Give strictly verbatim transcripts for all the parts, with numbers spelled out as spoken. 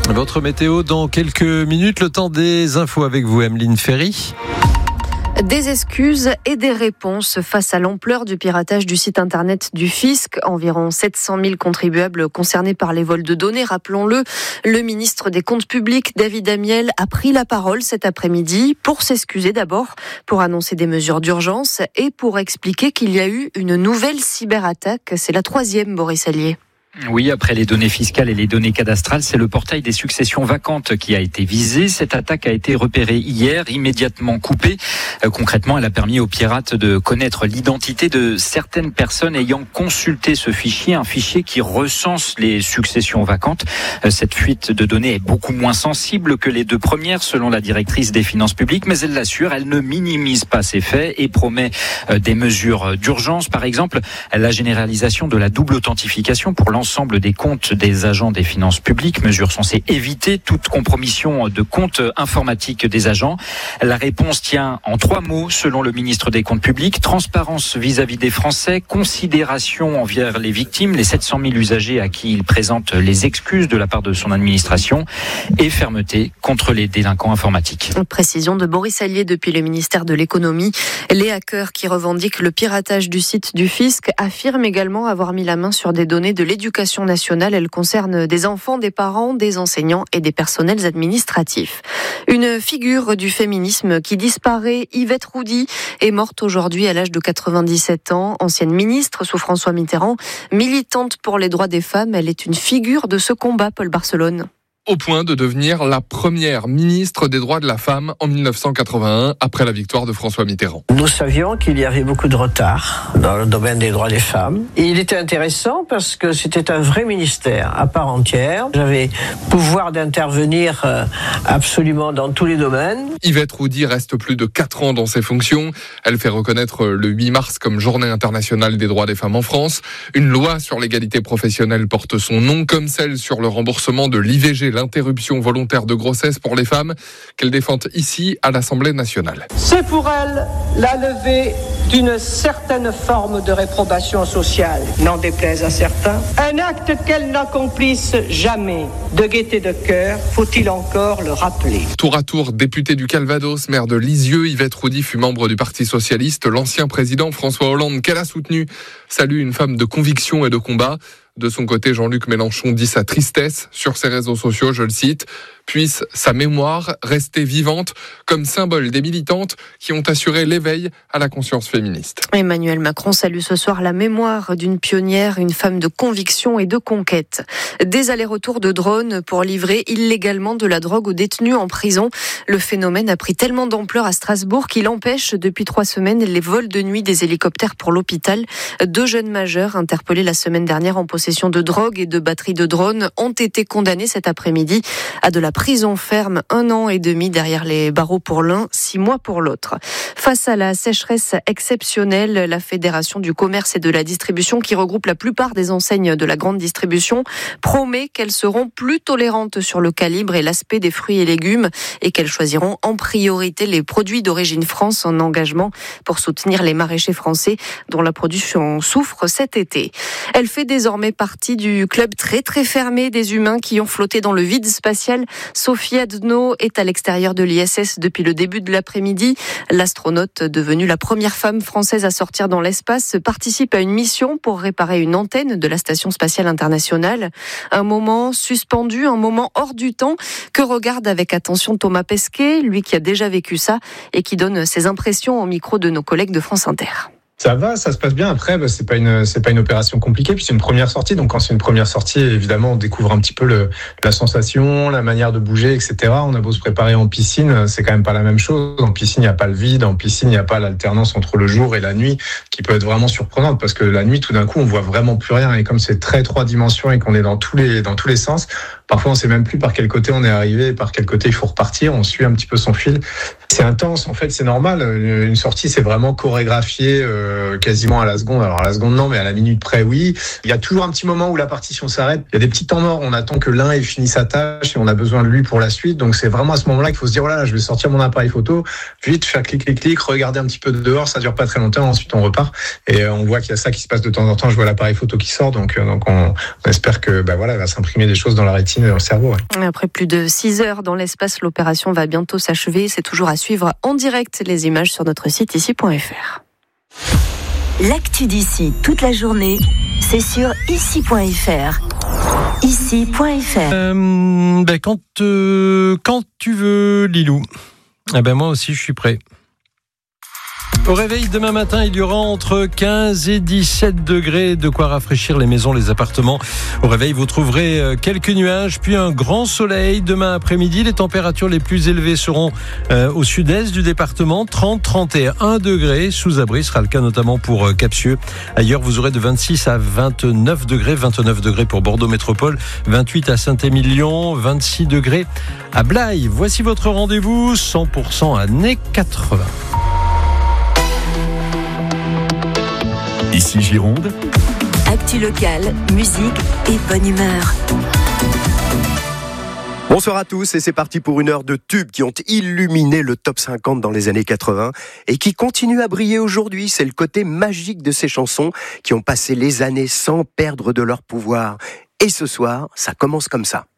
Votre météo dans quelques minutes, le temps des infos avec vous, Emeline Ferry. Des excuses et des réponses face à l'ampleur du piratage du site internet du fisc. Environ sept cent mille contribuables concernés par les vols de données. Rappelons-le, le ministre des Comptes publics, David Amiel, a pris la parole cet après-midi pour s'excuser d'abord, pour annoncer des mesures d'urgence et pour expliquer qu'il y a eu une nouvelle cyberattaque. C'est la troisième, Boris Allier. Oui, après les données fiscales et les données cadastrales, c'est le portail des successions vacantes qui a été visé. Cette attaque a été repérée hier, immédiatement coupée. Euh, concrètement, elle a permis aux pirates de connaître l'identité de certaines personnes ayant consulté ce fichier, un fichier qui recense les successions vacantes. Euh, cette fuite de données est beaucoup moins sensible que les deux premières, selon la directrice des finances publiques, mais elle l'assure, elle ne minimise pas ces faits et promet euh, des mesures d'urgence. Par exemple, la généralisation de la double authentification pour l'ensemble L'ensemble des comptes des agents des finances publiques, mesure censée éviter toute compromission de comptes informatiques des agents. La réponse tient en trois mots, selon le ministre des Comptes publics: transparence vis-à-vis des Français, considération envers les victimes, les sept cent mille usagers à qui il présente les excuses de la part de son administration, et fermeté contre les délinquants informatiques. Précision de Boris Allier depuis le ministère de l'économie. Les hackers qui revendiquent le piratage du site du fisc affirment également avoir mis la main sur des données de l'éducation nationale. Elle concerne des enfants, des parents, des enseignants et des personnels administratifs. Une figure du féminisme qui disparaît, Yvette Roudy, est morte aujourd'hui à l'âge de quatre-vingt-dix-sept ans. Ancienne ministre sous François Mitterrand, militante pour les droits des femmes, elle est une figure de ce combat, Paul Barcelone. Au point de devenir la première ministre des droits de la femme en dix-neuf cent quatre-vingt-un, après la victoire de François Mitterrand. Nous savions qu'il y avait beaucoup de retard dans le domaine des droits des femmes. Et il était intéressant parce que c'était un vrai ministère à part entière. J'avais pouvoir d'intervenir absolument dans tous les domaines. Yvette Roudy reste plus de quatre ans dans ses fonctions. Elle fait reconnaître le huit mars comme Journée internationale des droits des femmes en France. Une loi sur l'égalité professionnelle porte son nom, comme celle sur le remboursement de l'I V G, l'interruption volontaire de grossesse pour les femmes, qu'elle défend ici à l'Assemblée nationale. C'est pour elle la levée d'une certaine forme de réprobation sociale, n'en déplaise à certains. Un acte qu'elle n'accomplisse jamais. De gaieté de cœur, faut-il encore le rappeler. Tour à tour, députée du Calvados, maire de Lisieux, Yvette Roudy fut membre du Parti socialiste. L'ancien président François Hollande, qu'elle a soutenu, salue une femme de conviction et de combat. De son côté, Jean-Luc Mélenchon dit sa tristesse sur ses réseaux sociaux, je le cite: « Puisse sa mémoire rester vivante comme symbole des militantes qui ont assuré l'éveil à la conscience féministe. » Emmanuel Macron salue ce soir la mémoire d'une pionnière, une femme de conviction et de conquête. Des allers-retours de drones pour livrer illégalement de la drogue aux détenus en prison. Le phénomène a pris tellement d'ampleur à Strasbourg qu'il empêche depuis trois semaines les vols de nuit des hélicoptères pour l'hôpital. Deux jeunes majeurs interpellés la semaine dernière en possession de drogue et de batteries de drones ont été condamnés cet après-midi à de la prison ferme, un an et demi derrière les barreaux pour l'un, six mois pour l'autre. Face à la sécheresse exceptionnelle, la Fédération du commerce et de la distribution, qui regroupe la plupart des enseignes de la grande distribution, promet qu'elles seront plus tolérantes sur le calibre et l'aspect des fruits et légumes et qu'elles choisiront en priorité les produits d'origine France, en engagement pour soutenir les maraîchers français dont la production souffre cet été. Elle fait désormais partie du club très très fermé des humains qui ont flotté dans le vide spatial. Sophie Adno est à l'extérieur de l'I S S depuis le début de l'après-midi. L'astronaute, devenue la première femme française à sortir dans l'espace, participe à une mission pour réparer une antenne de la Station spatiale internationale. Un moment suspendu, un moment hors du temps que regarde avec attention Thomas Pesquet, lui qui a déjà vécu ça et qui donne ses impressions au micro de nos collègues de France Inter. Ça va, ça se passe bien. Après, bah, c'est pas une, c'est pas une opération compliquée. Puis c'est une première sortie. Donc quand c'est une première sortie, évidemment, on découvre un petit peu le, la sensation, la manière de bouger, et cetera. On a beau se préparer en piscine, c'est quand même pas la même chose. En piscine, il n'y a pas le vide. En piscine, il n'y a pas l'alternance entre le jour et la nuit, qui peut être vraiment surprenante parce que la nuit, tout d'un coup, on voit vraiment plus rien. Et comme c'est très trois dimensions et qu'on est dans tous les, dans tous les sens, parfois on sait même plus par quel côté on est arrivé, et par quel côté il faut repartir. On suit un petit peu son fil. C'est intense. En fait, c'est normal. Une sortie, c'est vraiment chorégraphié. Euh, quasiment à la seconde, alors à la seconde non, mais à la minute près oui. Il y a toujours un petit moment où la partition s'arrête, il y a des petits temps morts, on attend que l'un ait fini sa tâche et on a besoin de lui pour la suite, donc c'est vraiment à ce moment-là qu'il faut se dire, voilà, je vais sortir mon appareil photo, vite faire clic clic clic, regarder un petit peu dehors, ça dure pas très longtemps, ensuite on repart et on voit qu'il y a ça qui se passe de temps en temps, je vois l'appareil photo qui sort, donc, donc on, on espère que bah voilà, elle va s'imprimer des choses dans la rétine. piscine et dans le cerveau. Ouais. Après plus de six heures dans l'espace, l'opération va bientôt s'achever. C'est toujours à suivre en direct. Les images sur notre site ici point f r. L'actu d'ici toute la journée, c'est sur ici point f r. ici point f r. Euh, ben quand, euh, quand tu veux, Lilou. Eh ben moi aussi, je suis prêt. Au réveil demain matin, il y aura entre quinze et dix-sept degrés, de quoi rafraîchir les maisons, les appartements. Au réveil, vous trouverez quelques nuages, puis un grand soleil. Demain après-midi, les températures les plus élevées seront euh, au sud-est du département, trente à trente et un degrés. Sous abri sera le cas notamment pour euh, Capsieux. Ailleurs, vous aurez de vingt-six à vingt-neuf degrés, vingt-neuf degrés pour Bordeaux Métropole, vingt-huit à Saint-Émilion, vingt-six degrés à Blaye. Voici votre rendez-vous cent pour cent années quatre-vingts. Ici Gironde. Actu locale, musique et bonne humeur. Bonsoir à tous et c'est parti pour une heure de tubes qui ont illuminé le top cinquante dans les années quatre-vingts et qui continuent à briller aujourd'hui. C'est le côté magique de ces chansons qui ont passé les années sans perdre de leur pouvoir. Et ce soir, ça commence comme ça.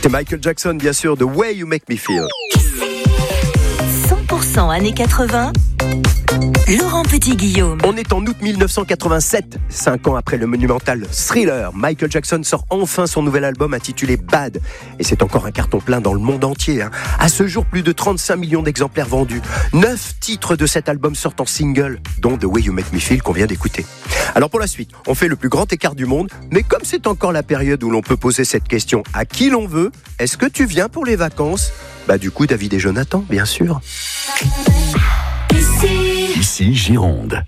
C'était Michael Jackson, bien sûr, The Way You Make Me Feel. cent pour cent années quatre-vingts, Laurent Petit-Guillaume. On est en août mille neuf cent quatre-vingt-sept, cinq ans après le monumental Thriller. Michael Jackson sort enfin son nouvel album intitulé Bad. Et c'est encore un carton plein dans le monde entier. Hein. À ce jour, plus de trente-cinq millions d'exemplaires vendus. neuf titres de cet album sortent en single, dont The Way You Make Me Feel qu'on vient d'écouter. Alors pour la suite, on fait le plus grand écart du monde. Mais comme c'est encore la période où l'on peut poser cette question à qui l'on veut, est-ce que tu viens pour les vacances ? Bah du coup, David et Jonathan, bien sûr. Ici Gironde.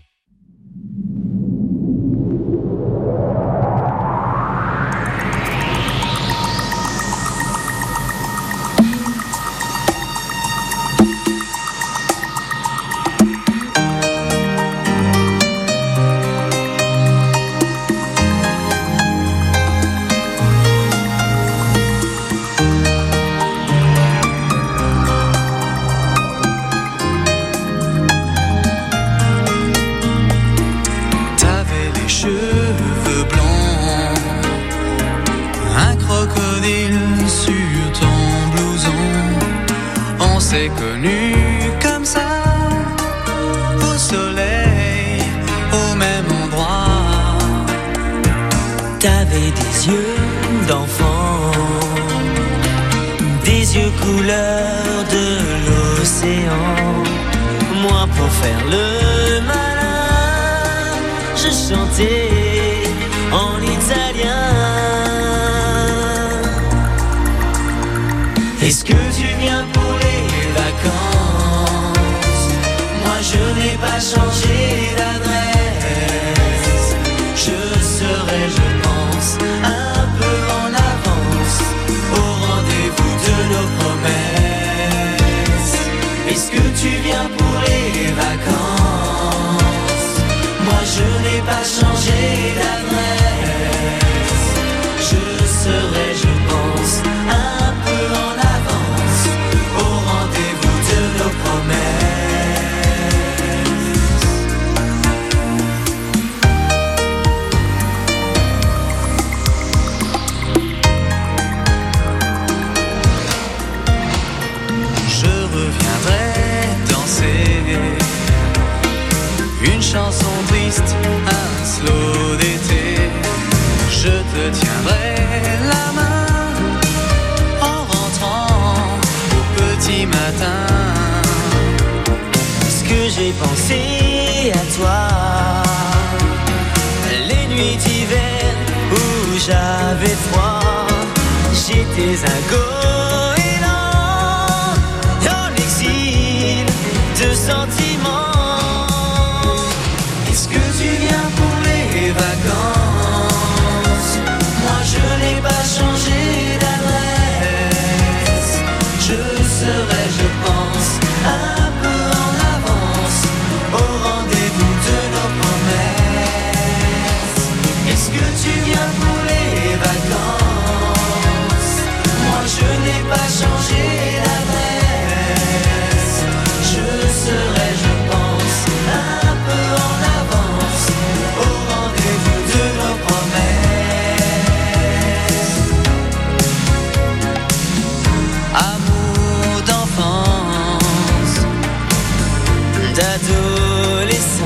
C'est connu comme ça, au soleil, au même endroit. T'avais des yeux d'enfant, des yeux couleur de l'océan. Moi pour faire le malin, je chantais en italien. Est-ce que tu viens pour les vacances? Moi je n'ai pas changé d'adresse. Je serai, je pense, un peu en avance au rendez-vous de nos promesses. Est-ce que tu viens pour les vacances? Moi je n'ai pas changé d'adresse. Je serai, je pense, un peu en avance au rendez-vous de nos promesses. Je reviendrai danser une chanson triste, un slow d'été. Je te tiendrai la main en rentrant au petit matin. Ce que j'ai pensé à toi, les nuits d'hiver où j'avais froid, j'étais un goéland en exil de sentiments. Est-ce que tu viens pour les vacances? Moi je n'ai pas changé d'adresse. Je serai, je pense, un peu en avance au rendez-vous de nos promesses. Est-ce que tu viens pour les vacances? Moi je n'ai pas changé d'adresse. Je serai, je pense, un peu en avance au rendez-vous de nos promesses. Amour d'enfance, d'adolescence,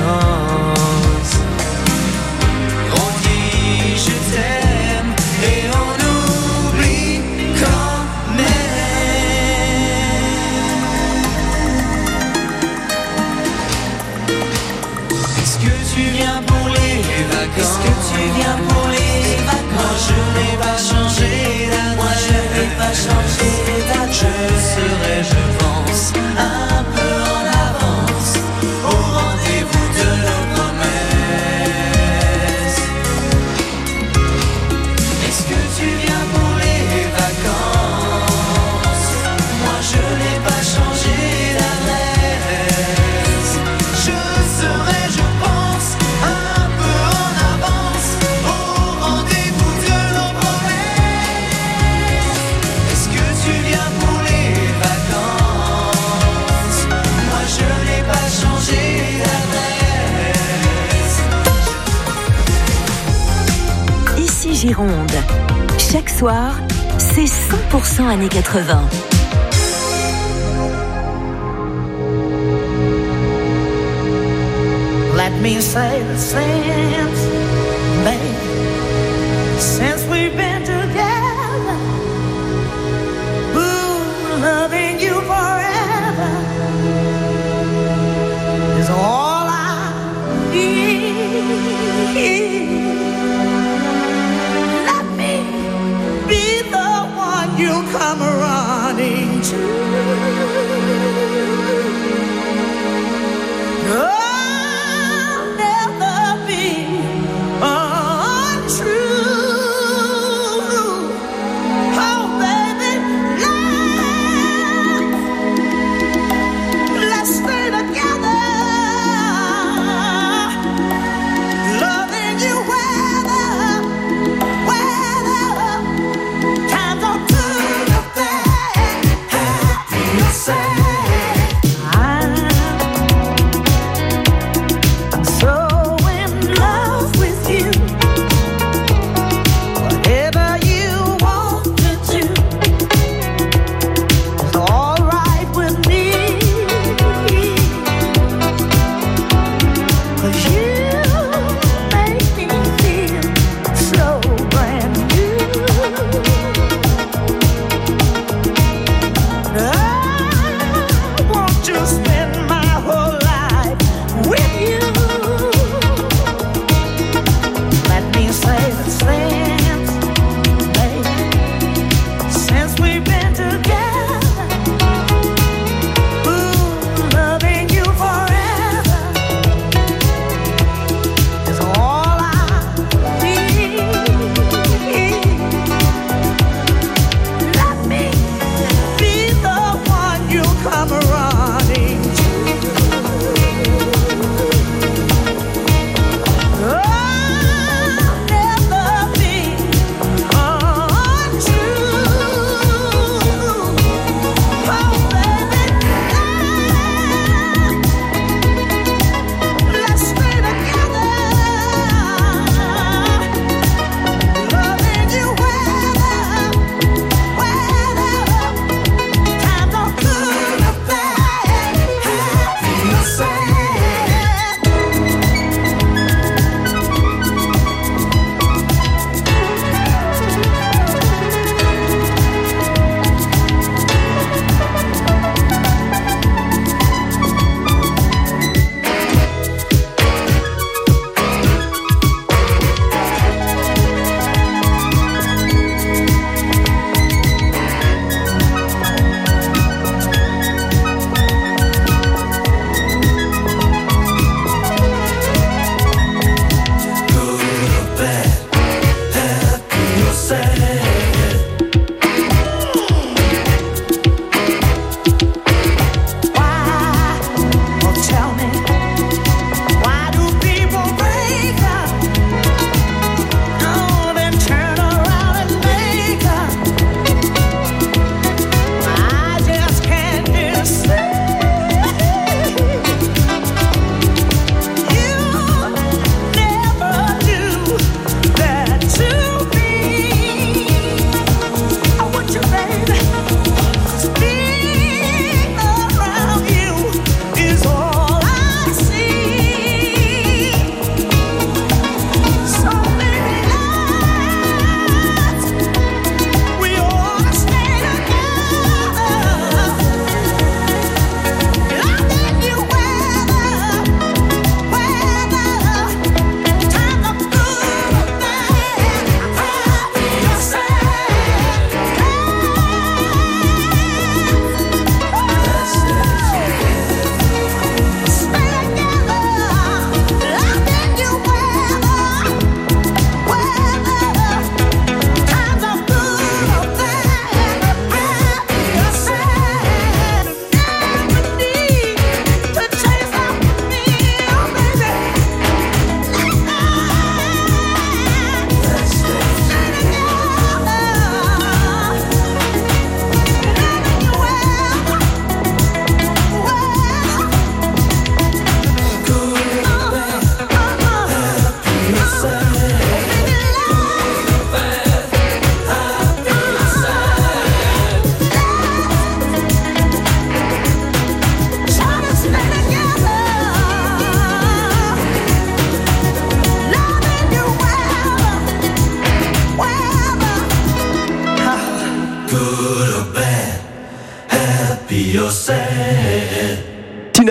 on dit je t'aime et on oublie quand même. Est-ce que tu viens pour les vacances? Est-ce que tu viens pour les vacances? Moi je n'ai pas changé d'adresse. Moi je n'ai pas changé d'adresse. Je serai, je pense, un peu en avance au rendez-vous de nos promesses. Est-ce que tu viens pour les vacances? Moi je n'ai pas changé d'adresse. Je serai, je pense, un peu en avance au rendez-vous de nos promesses. Est-ce que tu viens pour les vacances? Moi je n'ai pas changé d'adresse. Ici Gironde. Chaque soir, c'est cent pour cent années quatre-vingts. Let me say the since, babe, since we've been together, ooh, loving you forever is all I need. Let me be the one you come running to. Oh, you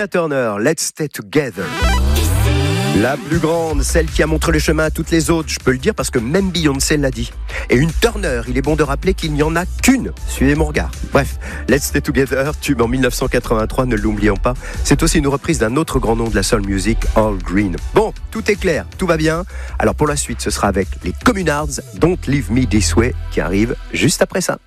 Tina Turner, Let's Stay Together. La plus grande, celle qui a montré le chemin à toutes les autres, je peux le dire parce que même Beyoncé l'a dit. Et une Turner, il est bon de rappeler qu'il n'y en a qu'une. Suivez mon regard. Bref, Let's Stay Together, tube en dix-neuf cent quatre-vingt-trois, ne l'oublions pas. C'est aussi une reprise d'un autre grand nom de la soul music, Al Green. Bon, tout est clair, tout va bien. Alors pour la suite, ce sera avec les Communards, Don't Leave Me This Way, qui arrive juste après ça.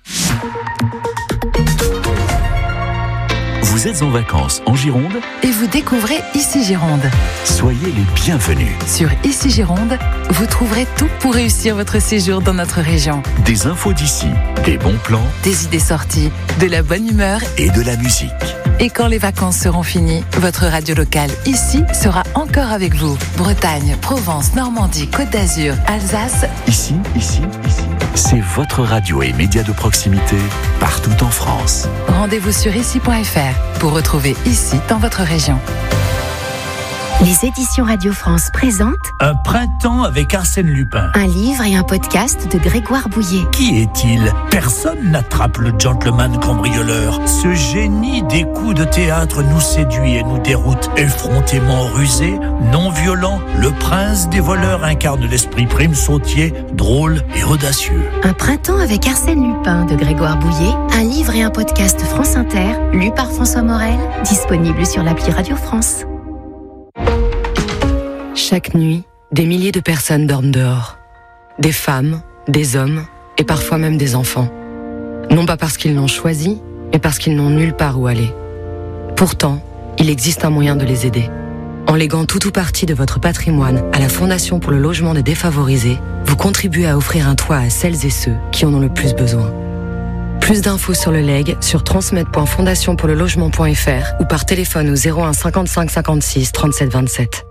Vous êtes en vacances en Gironde et vous découvrez Ici Gironde. Soyez les bienvenus. Sur Ici Gironde, vous trouverez tout pour réussir votre séjour dans notre région. Des infos d'ici, des bons plans, des idées sorties, de la bonne humeur et de la musique. Et quand les vacances seront finies, votre radio locale ici sera encore avec vous. Bretagne, Provence, Normandie, Côte d'Azur, Alsace. Ici, ici, ici. C'est votre radio et média de proximité partout en France. Rendez-vous sur ici point f r pour retrouver Ici dans votre région. Les éditions Radio France présentent Un printemps avec Arsène Lupin. Un livre et un podcast de Grégoire Bouillet. Qui est-il ? Personne n'attrape le gentleman cambrioleur. Ce génie des coups de théâtre nous séduit et nous déroute. Effrontément rusé, non violent, le prince des voleurs incarne l'esprit prime sautier, drôle et audacieux. Un printemps avec Arsène Lupin de Grégoire Bouillet. Un livre et un podcast France Inter, lu par François Morel, disponible sur l'appli Radio France. Chaque nuit, des milliers de personnes dorment dehors. Des femmes, des hommes et parfois même des enfants. Non pas parce qu'ils l'ont choisi, mais parce qu'ils n'ont nulle part où aller. Pourtant, il existe un moyen de les aider. En léguant tout ou partie de votre patrimoine à la Fondation pour le logement des défavorisés, vous contribuez à offrir un toit à celles et ceux qui en ont le plus besoin. Plus d'infos sur le legs sur transmettre point fondation pour le logement point f r ou par téléphone au zéro un cinquante-cinq cinquante-six trente-sept vingt-sept.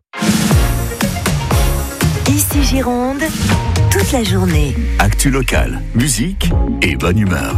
Ici Gironde, toute la journée. Actu locale, musique et bonne humeur.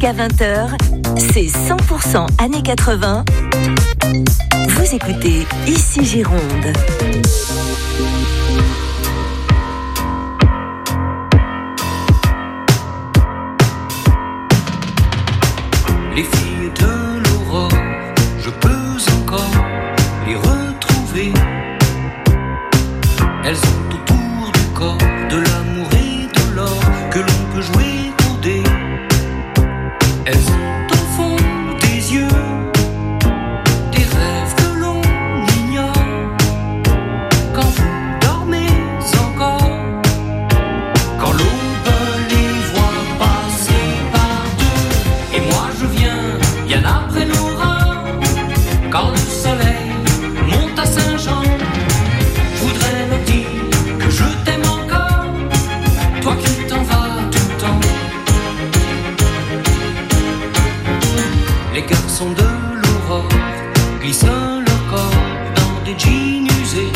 Jusqu'à vingt heures, c'est cent pour cent années quatre-vingts. Vous écoutez Ici Gironde. Les filles de l'aurore, je peux encore les retrouver. Elles ont autour du corps de l'amour et de l'or que l'on peut jouer au dé. Elles ont au fond des yeux des rêves que l'on ignore. Quand vous dormez encore, quand l'aube les voit passer par deux, et moi je viens bien après l'orage, quand le soleil monte à Saint-Jean. Je voudrais leur dire que je t'aime encore, toi qui t'en vas tout le temps. Les garçons de l'aurore glissent leur corps dans des jeans usés.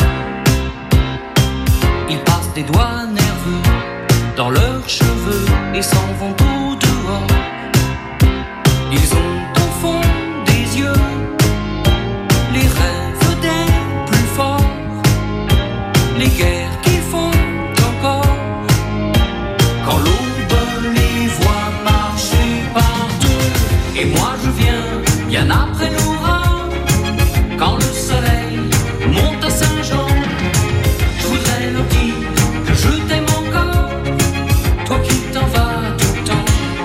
Ils passent des doigts nerveux dans leurs cheveux et s'en vont au dehors. Ils ont au fond des yeux les rêves des plus forts, les guerres qu'ils font encore, quand l'aube les voit marcher partout. Et moi je viens bien après l'orage, quand le soleil monte à Saint-Jean. Je voudrais leur dire que je t'aime encore, toi qui t'en vas tout le temps.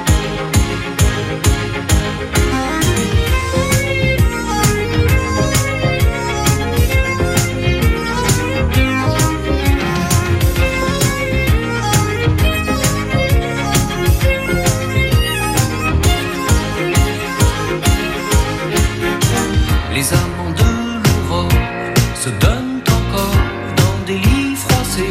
Les amants de l'aurore se donnent encore dans des lits froissés.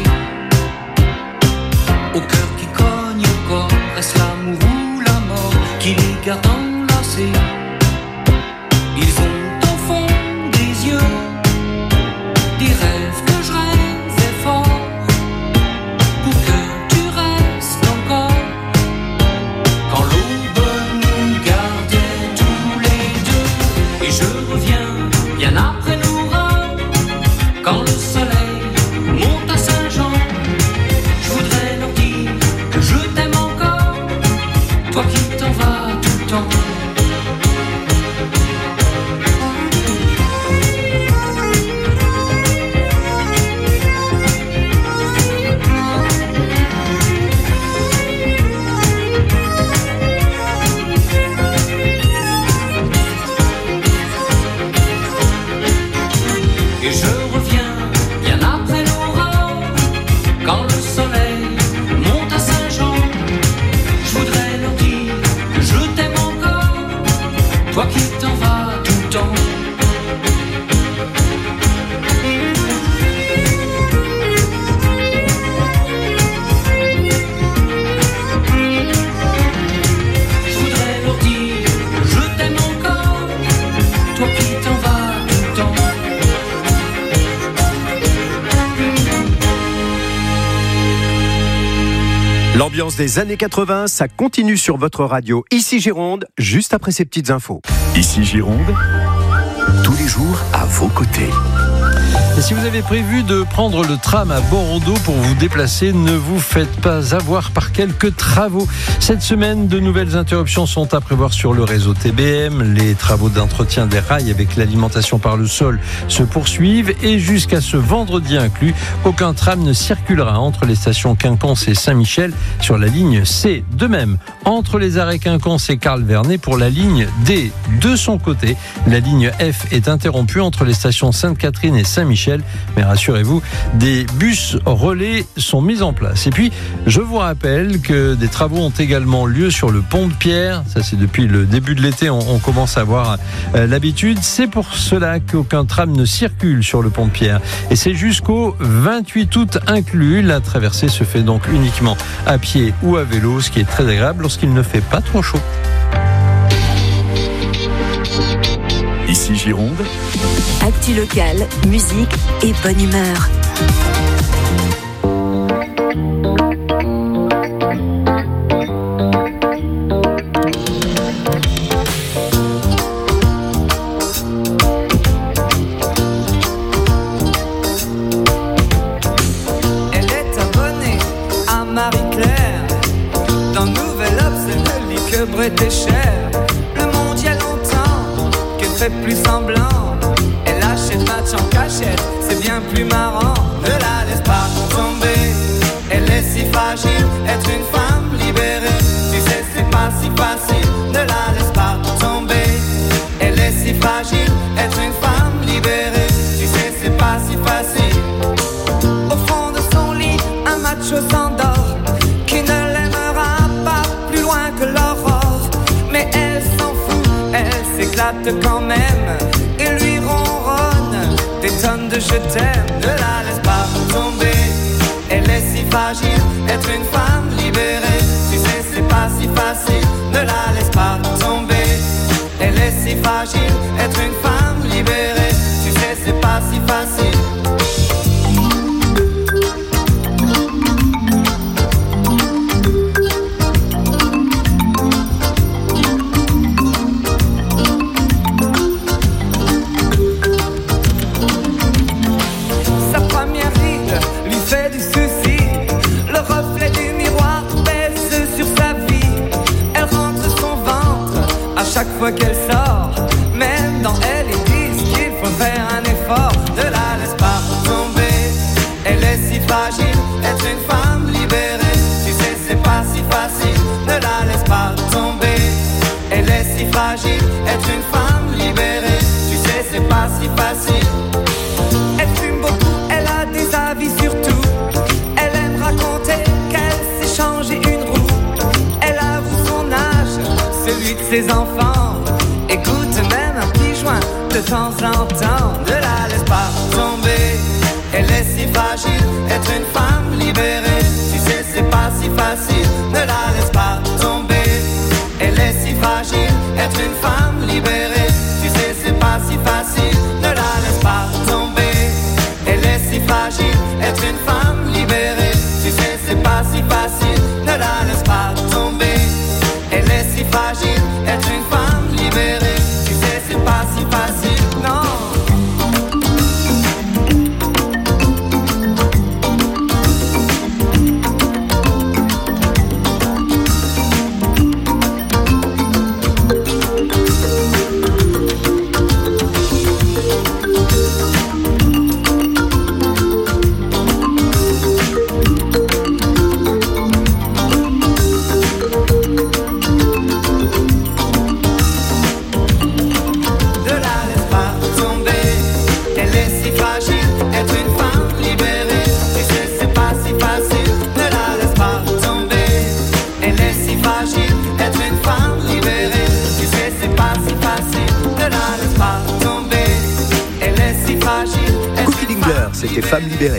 Au cœur qui cogne au corps, est-ce l'amour ou la mort qui les garde enlacés? Ils ont au fond des yeux des rêves que je rêvais fort, pour que tu restes encore, quand l'aube nous gardait tous les deux. Et je reviens bien après l'orage, quand le soleil monte à Saint-Jean. Je voudrais leur dire que je t'aime encore, toi qui t'en vas tout le temps. Et je reviens bien après l'orage, quand le soleil monte à Saint-Jean. Je voudrais leur dire que je t'aime encore, toi qui t'en vas tout le temps. Je voudrais leur dire que je t'aime encore, toi qui t'en vas tout le temps. L'ambiance des années quatre-vingts, ça continue sur votre radio. Ici Gironde, juste après ces petites infos. Ici Gironde, tous les jours à vos côtés. Et si vous avez prévu de prendre le tram à Bordeaux pour vous déplacer, ne vous faites pas avoir par quelques travaux. Cette semaine, de nouvelles interruptions sont à prévoir sur le réseau T B M. Les travaux d'entretien des rails avec l'alimentation par le sol se poursuivent et jusqu'à ce vendredi inclus, aucun tram ne circulera entre les stations Quinconce et Saint-Michel sur la ligne C. De même, entre les arrêts Quinconce et Carl Vernet pour la ligne D. De son côté, la ligne F est interrompue entre les stations Sainte-Catherine et Saint-Michel. Mais rassurez-vous, des bus relais sont mis en place. Et puis, je vous rappelle que des travaux ont également lieu sur le pont de Pierre. Ça, c'est depuis le début de l'été, on, on commence à avoir euh, l'habitude. C'est pour cela qu'aucun tram ne circule sur le pont de Pierre. Et c'est jusqu'au vingt-huit août inclus. La traversée se fait donc uniquement à pied ou à vélo, ce qui est très agréable lorsqu'il ne fait pas trop chaud. Ici Gironde, Actu locale, musique et bonne humeur. était cher. Le monde y a longtemps qu'elle fait plus semblant. Elle achète match en cachette, c'est bien plus marrant. Ne la laisse pas tomber, elle est si fragile. Être une femme libérée, tu sais c'est pas si facile. Ne la laisse pas tomber, elle est si fragile. Être une femme libérée, tu sais c'est pas si facile. Au fond de son lit, un macho s'endort, qui ne l'aimera pas plus loin que l'aurore. Mais elle s'en fout, elle s'éclate quand même, et lui ronronne des tonnes de je t'aime. Ne la laisse pas tomber, elle est si fragile. Être une femme libérée, tu sais c'est pas si facile. Ne la laisse pas tomber, elle est si fragile. Être une femme libérée, tu sais c'est pas si facile. Chaque fois qu'elle sort, même dans elle, ils disent qu'il faut faire un effort. Ne la laisse pas tomber, elle est si fragile. Être une femme libérée, tu sais c'est pas si facile. Ne la laisse pas tomber, elle est si fragile. Être une femme libérée, tu sais c'est pas si facile. Elle fume beaucoup, elle a des avis sur tout. Elle aime raconter qu'elle s'est changé une roue. Elle avoue son âge, celui de ses enfants. Écoute même un petit joint de temps en temps. Ne la laisse pas tomber, elle est si fragile. Être une femme libérée, tu sais c'est pas si facile. Ne la laisse pas tomber, elle est si fragile. Être une femme libérée, tu sais c'est pas si facile. Ne la laisse pas tomber, elle est si fragile. Être une femme libérée, tu sais c'est pas si facile. Ne la laisse pas tomber, elle est si fragile. Être une femme libérée, tu sais c'est pas si facile, non. C'était Femme libérée.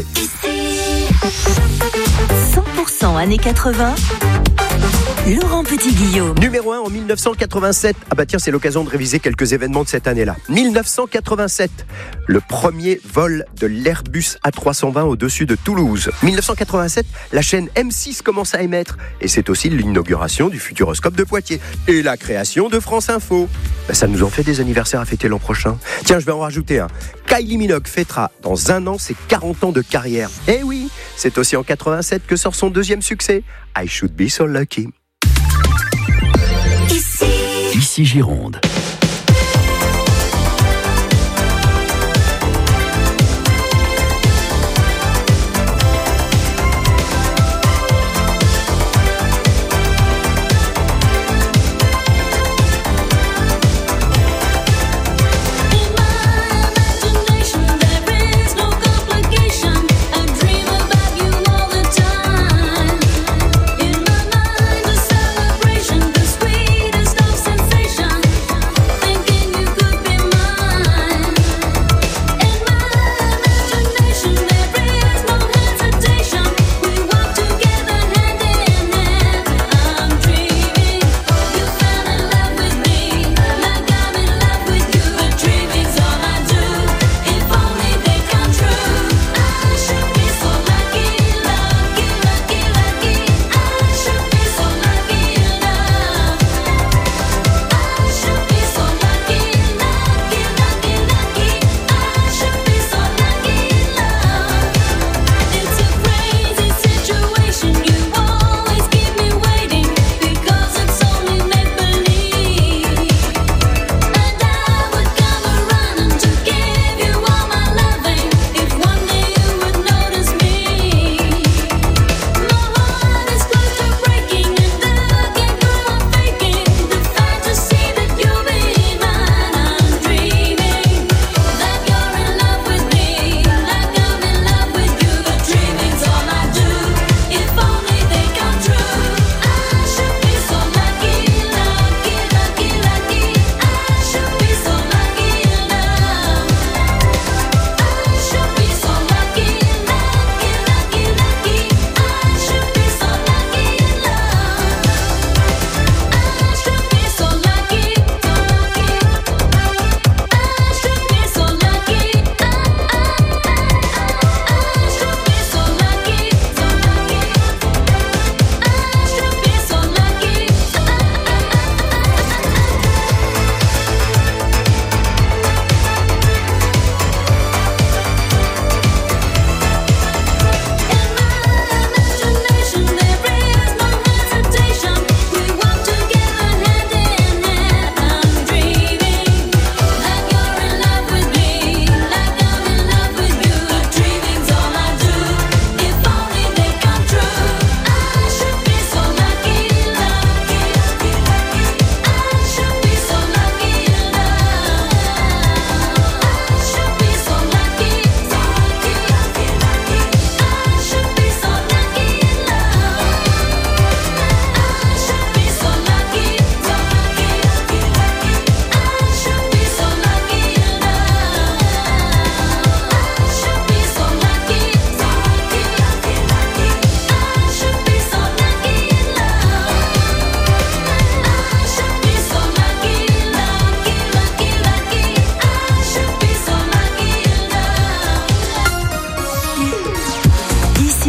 cent pour cent années quatre-vingts. Laurent Petit-Guillaume. Numéro un en mille neuf cent quatre-vingt-sept. Ah bah tiens, c'est l'occasion de réviser quelques événements de cette année-là. mille neuf cent quatre-vingt-sept, le premier vol de l'Airbus A trois cent vingt au-dessus de Toulouse. mille neuf cent quatre-vingt-sept, la chaîne M six commence à émettre. Et c'est aussi l'inauguration du Futuroscope de Poitiers. Et la création de France Info. Bah ça nous en fait des anniversaires à fêter l'an prochain. Tiens, je vais en rajouter un. Kylie Minogue fêtera dans un an ses quarante ans de carrière. Eh oui, c'est aussi en quatre-vingt-sept que sort son deuxième succès, I Should Be So Lucky. Ici, Ici Gironde.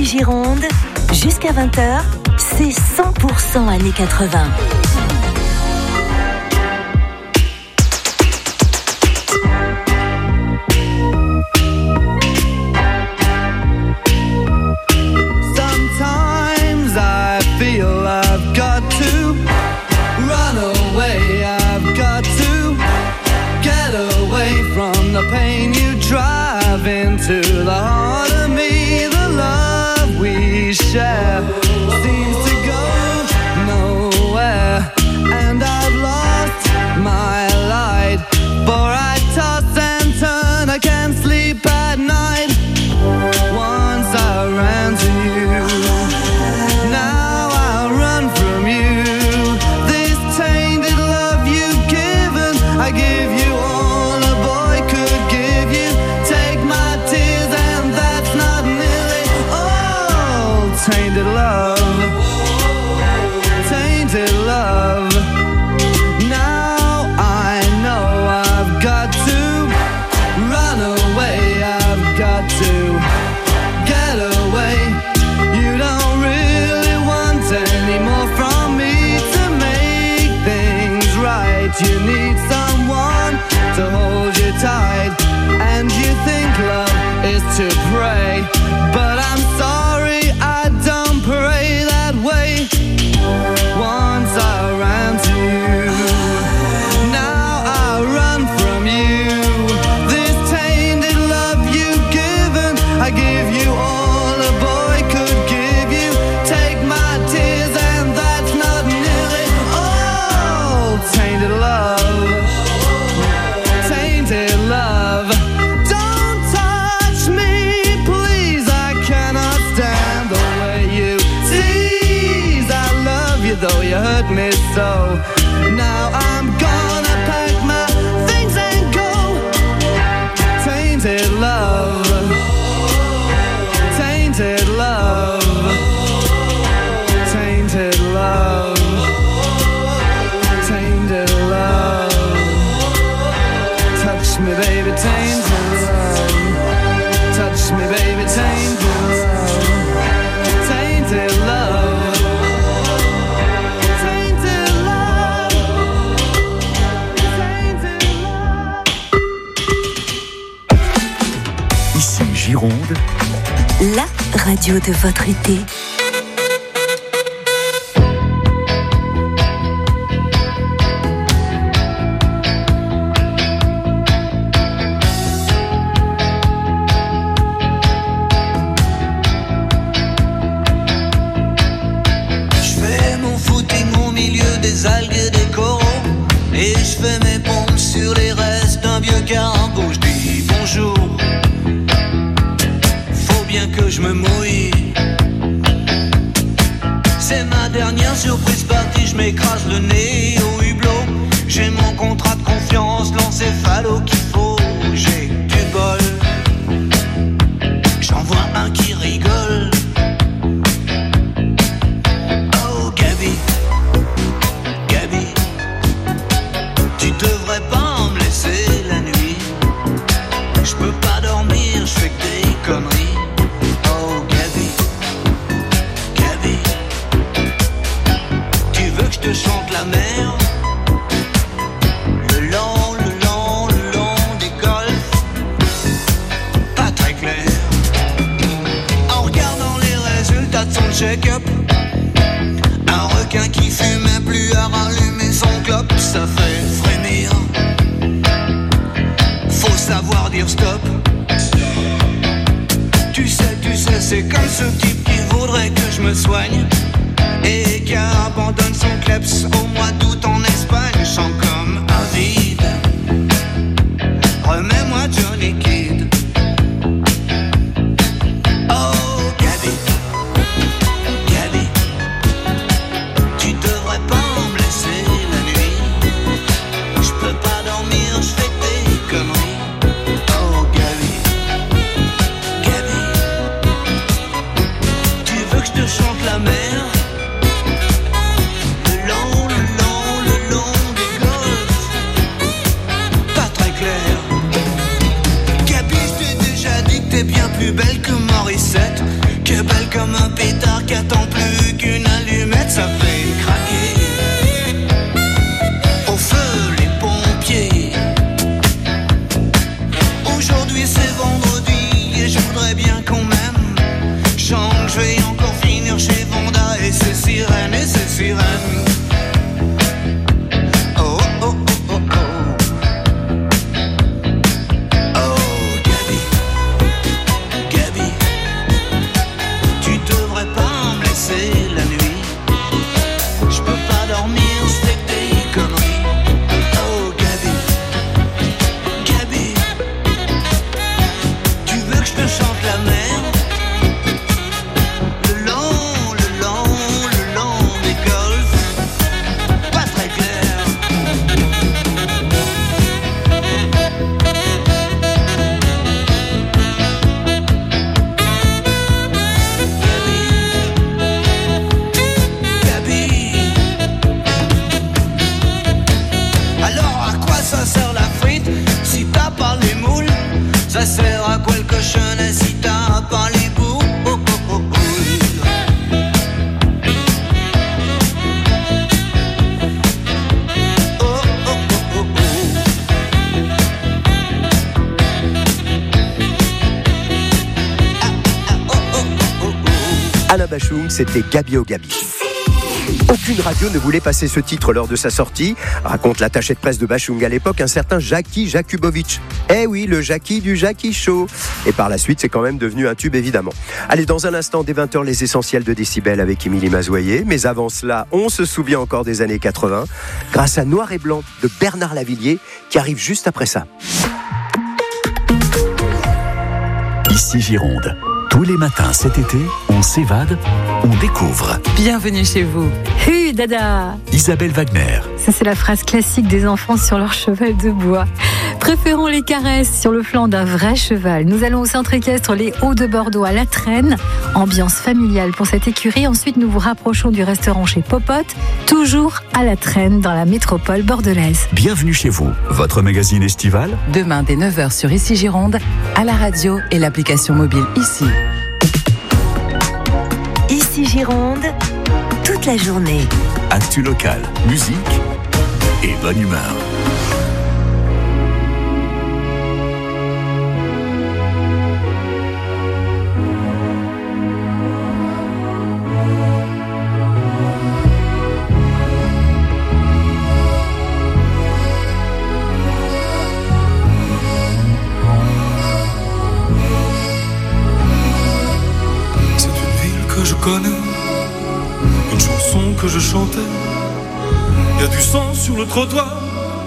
Gironde, jusqu'à vingt heures, c'est cent pour cent années quatre-vingts. Sometimes I feel I've got to run away, I've got to get away from the pain you drive into the heart of me. The love we share seems to go nowhere, and I've lost my light, for I toss and turn, I can't sleep at night. Once I ran to you, now I run from you. This tainted love you've given, I give you all a boy could give you. Take my tears and that's not nearly all. Tainted love, tainted love. Now I know I've got to run away, I've got to get away. You don't really want any more from me to make things right. You need someone to hold you tight, and you think love is to pray, but I'm sorry, I don't pray that way. Once I ran to you, now I run from you. This tainted love you've given, I give you all a boy could give you. Take my tears and that's not nearly all. Tainted love, tainted love. Don't touch me, please, I cannot stand the way you tease. I love you though you hurt me so. Now I'm gonna pack my things and go. Tainted love, tainted love, tainted love, tainted love. Touch me, baby, tainted love. Touch me, baby, tainted love. Tainted love. Tainted love. Tainted love. Ici Gironde, La radio de votre été. Je fais mon footing au milieu des algues et des coraux, et je fais mes pompes sur les restes d'un vieux cargo. Je dis bonjour, faut bien que je me mouille. C'est ma dernière surprise partie, je m'écrase le nez au hublot. J'ai mon contrat de confiance, l'encéphalo qu'il faut. J'ai du bol, j'en vois un qui rigole. Oh Gabi, Gabi, tu devrais pas me laisser la nuit. Je peux pas dormir, je fais que des conneries. Oh Gabi, Gabi, tu veux que je te chante la mer? Le long, le long, le long des golfs, pas très clair. En regardant les résultats de son check-up, un requin qui fumait plus à rallumer son clope, ça fait frémir. Faut savoir dire stop. Tu sais, tu sais, c'est comme ce type qui voudrait que je me soigne et qui abandonne son kleps au mois d'août en Espagne. Je sens comme un vide. Remets-moi Johnny Kidd. Oh Gabi, Gabi, tu devrais pas me laisser la nuit. Je peux pas dormir, je fais des conneries. Oh Gabi, Gabi, tu veux que je te chante la mer? Le long, le long, le long des golfs, pas très clair. Gabi, je t'ai déjà dit que t'es bien plus belle que Morissette, qui est belle comme un pétard qui attend plus qu'une allumette, ça fait craquer. Au feu les pompiers. Aujourd'hui c'est vendredi et je voudrais bien qu'on m'aime. Je sens que je vais encore finir chez Vonda et ses sirènes et ses sirènes. Anna Bachung, c'était Gabi au Gabi. Aucune radio ne voulait passer ce titre lors de sa sortie, raconte l'attaché de presse de Bachung à l'époque, un certain Jackie Jakubowicz. Eh oui, le Jackie du Jackie Show. Et par la suite, c'est quand même devenu un tube, évidemment. Allez, dans un instant, dès vingt heures, les essentiels de Décibel avec Émilie Mazoyer. Mais avant cela, on se souvient encore des années quatre-vingts, grâce à Noir et Blanc de Bernard Lavilliers, qui arrive juste après ça. Ici Gironde. Tous les matins cet été, on s'évade, on découvre. Bienvenue chez vous. Hu dada. Isabelle Wagner. Ça, c'est la phrase classique des enfants sur leur cheval de bois. Préférons les caresses sur le flanc d'un vrai cheval. Nous allons au centre équestre Les Hauts de Bordeaux à La Traîne. Ambiance familiale pour cette écurie. Ensuite, nous vous rapprochons du restaurant chez Popote, toujours à La Traîne dans la métropole bordelaise. Bienvenue chez vous. Votre magazine estival. Demain dès neuf heures sur Ici Gironde, à la radio et l'application mobile Ici. Ici Gironde, toute la journée. Actu local, musique et bonne humeur. Une chanson que je chantais, y a du sang sur le trottoir.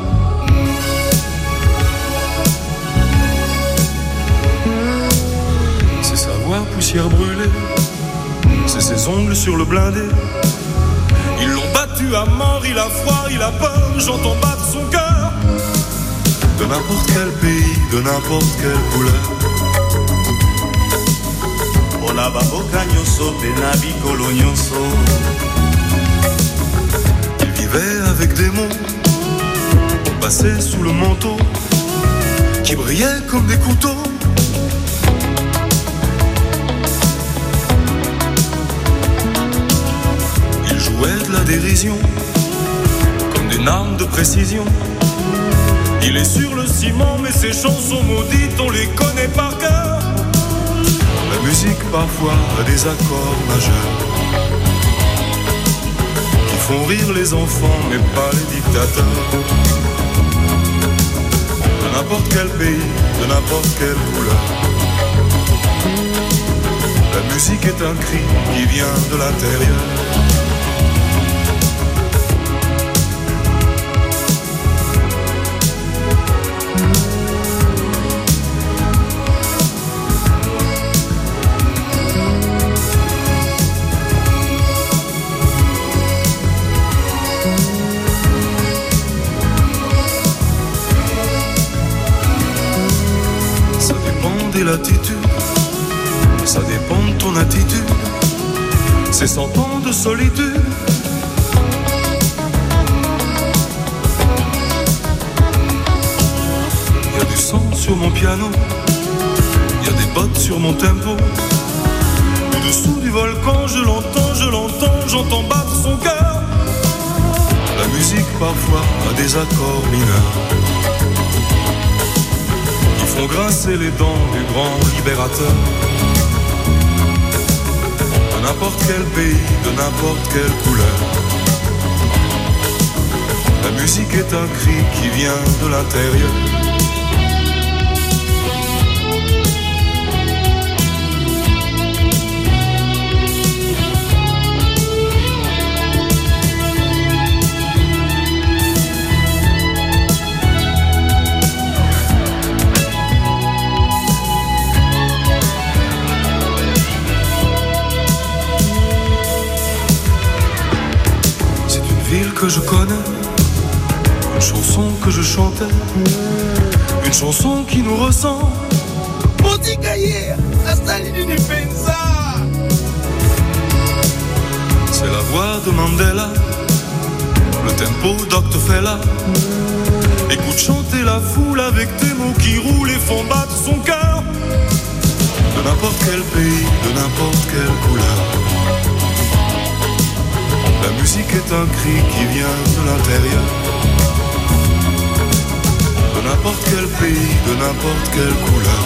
C'est sa voix poussière brûlée, c'est ses ongles sur le blindé. Ils l'ont battu à mort, il a froid, il a peur, j'entends battre son cœur. De n'importe quel pays, de n'importe quelle couleur. Il vivait avec des mots passés sous le manteau, qui brillaient comme des couteaux. Il jouait de la dérision comme d'une arme de précision. Il est sur le ciment, mais ses chansons maudites, on les connaît par cœur. La musique parfois a des accords majeurs qui font rire les enfants mais pas les dictateurs. De n'importe quel pays, de n'importe quelle couleur. La musique est un cri qui vient de l'intérieur. L'attitude, ça dépend de ton attitude. C'est cent ans de solitude. Il y a du sang sur mon piano, il y a des bottes sur mon tempo. Au-dessous du volcan, je l'entends, je l'entends, j'entends battre son cœur. La musique parfois a des accords mineurs qui font grincer les dents du grand libérateur. De n'importe quel pays, de n'importe quelle couleur. La musique est un cri qui vient de l'intérieur. Que je connais, une chanson que je chantais, une chanson qui nous ressemble. C'est la voix de Mandela, le tempo d'Octofella. Écoute chanter la foule avec des mots qui roulent et font battre son cœur. De n'importe quel pays, de n'importe quelle couleur. La musique est un cri qui vient de l'intérieur. De n'importe quel pays, de n'importe quelle couleur.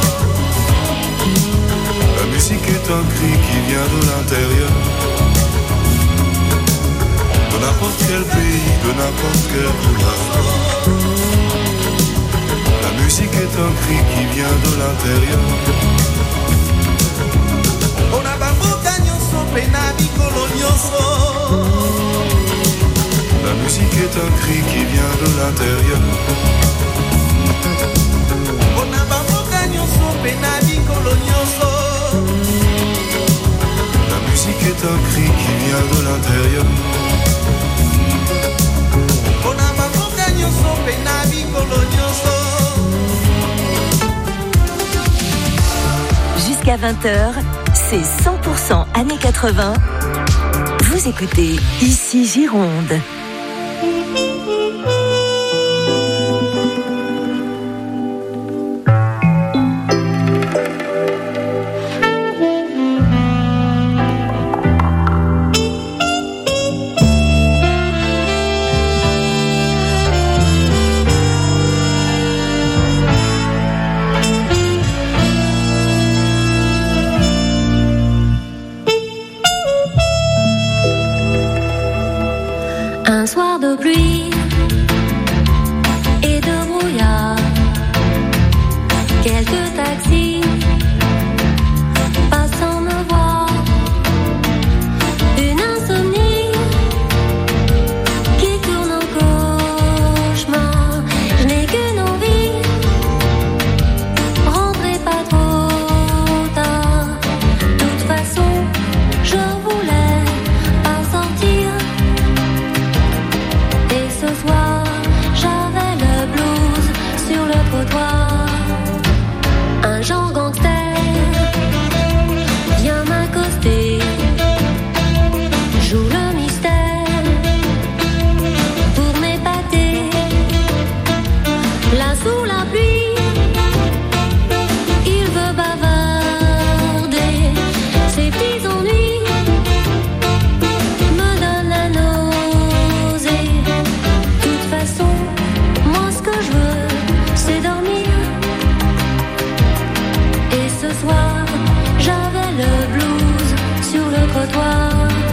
La musique est un cri qui vient de l'intérieur. De n'importe quel pays, de n'importe quelle couleur. La musique est un cri qui vient de l'intérieur. La musique est un cri qui vient de l'intérieur. La musique est un cri qui vient de l'intérieur. Jusqu'à vingt heures, c'est cent pour cent années quatre-vingts. Vous écoutez Ici Gironde. Un soir de pluie et de brouillard, quelques taxis passant me voir, une insomnie qui tourne en cauchemar. Je n'ai qu'une envie, rentrez pas trop tard. De toute façon, je voulais pas sortir. Et ce soir, j'avais le blues sur le trottoir. Un genre gangster vient m'accoster, joue le mystère pour m'épater. Là sous la pluie, il veut bavarder. Ses petits ennuis me donnent la nausée. De toute façon, moi ce que je veux, c'est dormir. Et ce soir, j'avais le blues sur le trottoir.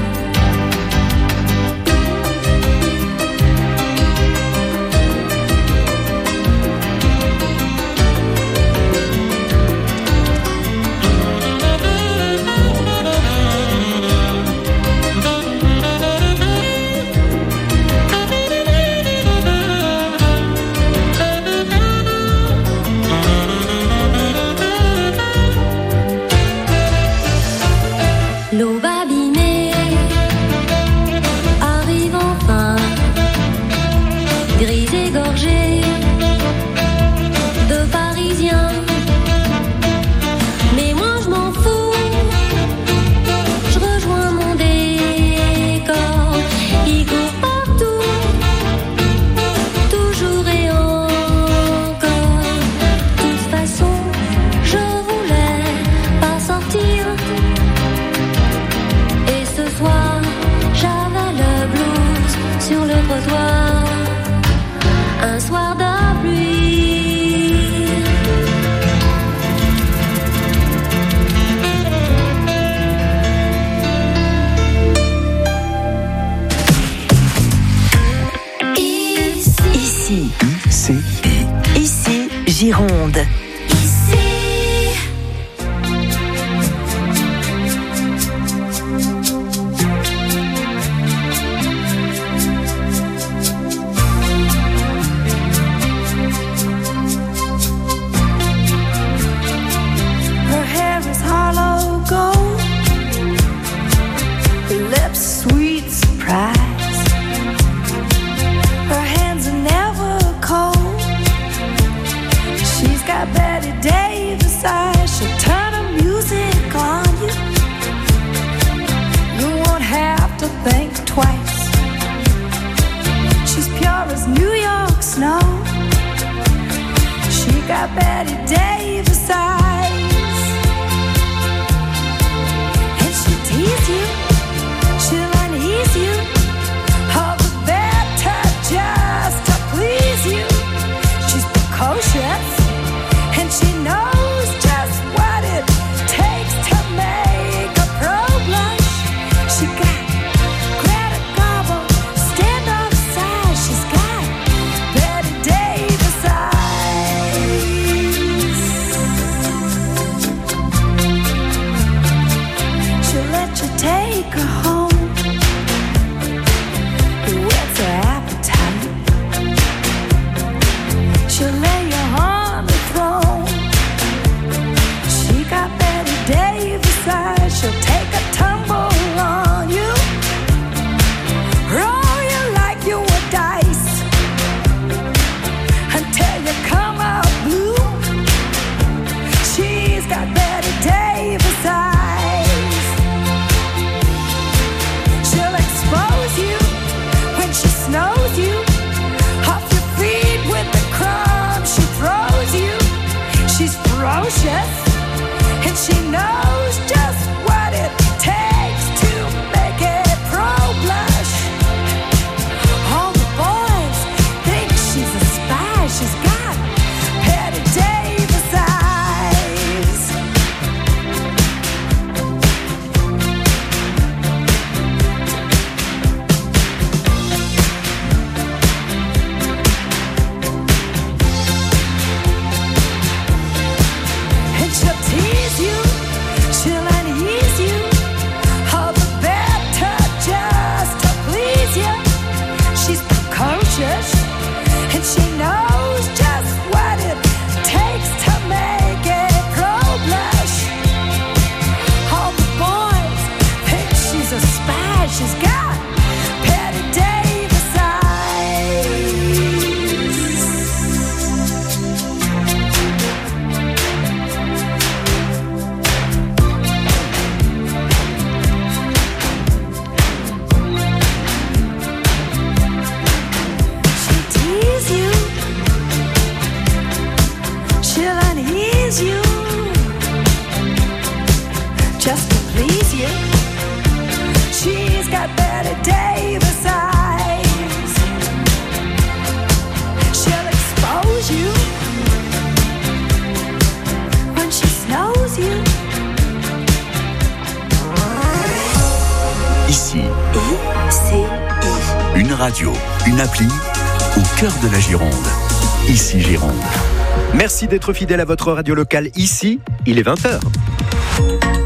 L'eau babinée arrive enfin, grise et gorgée de Parisiens. Mais moi je m'en fous, je rejoins mon décor. Il court partout, toujours et encore. De toute façon, je voulais pas sortir. Gironde. Her hair is hollow gold, her lips sweet surprise. Her hands are never cold. She's got Betty Davis eyes. She'll turn her music on you. You won't have to think twice. She's pure as New York snow. She got Betty Davis eyes. And she'll tease you, she'll unease you, all the better just to please you. She's precocious, and she knows just what it takes to make a pro blush. She got Greta Garbo, stand-off size. She's got Betty Davis eyes. She'll let you take her home. Whet's her appetite? She'll lay you on the throne. She got Betty Davis eyes. She'll take a tumble on you, roll you like you were dice, until you come out blue. She's got Betty Davis eyes. She'll expose you when she snows you off your feet with the crumbs she throws you. She's ferocious, and she knows just what it takes to make a pro blush. All the boys think she's a spy. She's got Betty Davis eyes. And she'll tease you, she'll unease you, all the better just to please you. She's precocious, and she knows just what it takes to make a pro blush. All the boys think she's a spy. She's got Betty Davis eyes. She'll tease you, she'll unease you, just to please you. She's got Betty Davis eyes. She'll expose you when she snows you. Ici, Ici, une radio, une appli au cœur de la Gironde. Ici Gironde. Merci d'être fidèle à votre radio locale ici, il est vingt heures.